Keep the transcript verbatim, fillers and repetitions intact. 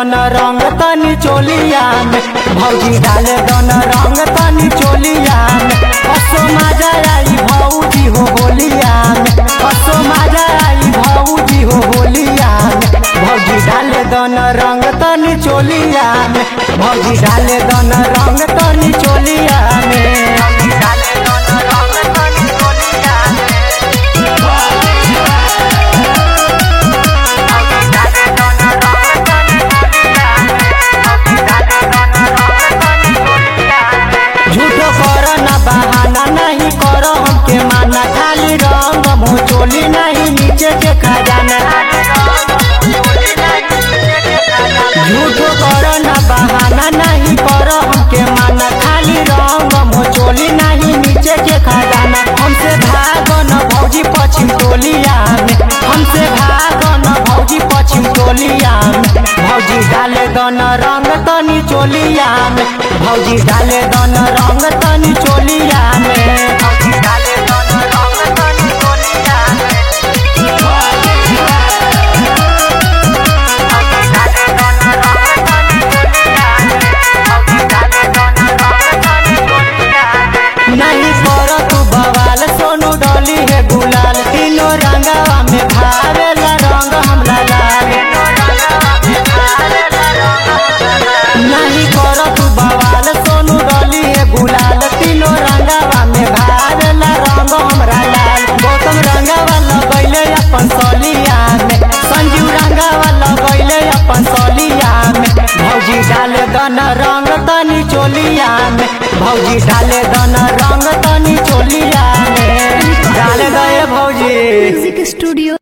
दन रंग तनी चोलिया में, भौजी डाले दन रंग तनी चोलिया में। असो मजा आई भौजी हो होलिया में, असो मजा आई भौजी हो होलिया में। भौजी डाले दन रंग तनी चोलिया में, भौजी डाले दन रंग तनी चोलिया में। डाले दन रंग तनी चोलिया झूठो करो ना बहाना, नहीं करो हमके माना, खाली रंग मुँह चोली नहीं नीचे के खजाना। झूठो करो ना बहाना, नहीं करो हमके माना, खाली रंग मुँह चोली नहीं नीचे के खजाना। हमसे भागो न भौजी पश्चिम टोलिया में, हमसे भागो न भौजी पश्चिम टोलिया में। भौजी डाले दन रंग तनी चोलिया में, भौजी डाले दन रंग तनी चोलिया में। भौजी डाले दन रंग तनी चोलिया में। नहीं करो तू बवाल, सोनू डोली है गुलाल, तीनों रंगवा में भावेला रंग हमला लाल। नहीं करो तू बवाल, सोनू डोली है गुलाल, तीनों रंगवा में भावेला रंग हमरा लाल। गौतम रंगवा लगैले अपन सोलिया में, संजीव रंगवा लगैले अपन सोलिया में। भौजी डाले दन रंग तनी चोलिया में, भौजी डाले दन रंग तनी चोलिया में। डाले गए भौजी म्यूजिक स्टूडियो।